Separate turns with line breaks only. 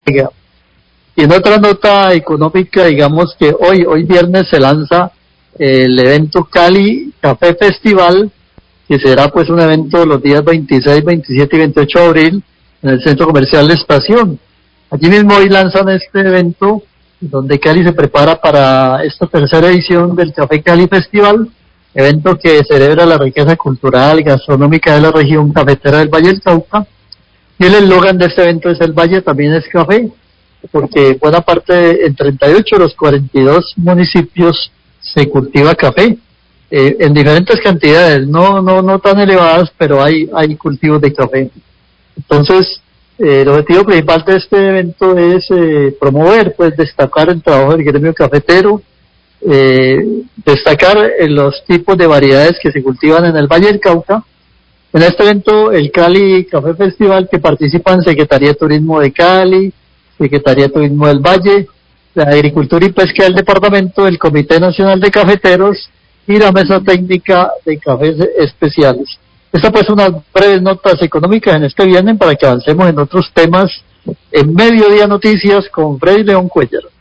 Y en otra nota económica, digamos que hoy viernes se lanza el evento Cali Café Festival, que será pues un evento los días 26, 27 y 28 de abril en el Centro Comercial La Estación. Allí mismo hoy lanzan este evento donde Cali se prepara para esta tercera edición del Café Cali Festival, evento que celebra la riqueza cultural y gastronómica de la región cafetera del Valle del Cauca. Y el eslogan de este evento es: el Valle también es café, porque buena parte, en 38 de los 42 municipios se cultiva café, en diferentes cantidades, no tan elevadas, pero hay cultivos de café. Entonces, el objetivo principal de este evento es promover, pues destacar el trabajo del gremio cafetero, destacar los tipos de variedades que se cultivan en el Valle del Cauca. En este evento, el Cali Café Festival, que participan Secretaría de Turismo de Cali, Secretaría de Turismo del Valle, la Agricultura y Pesca del Departamento, el Comité Nacional de Cafeteros y la Mesa Técnica de Cafés Especiales. Esta pues unas breves notas económicas en este viernes para que avancemos en otros temas en Mediodía Noticias con Freddy León Cuellar.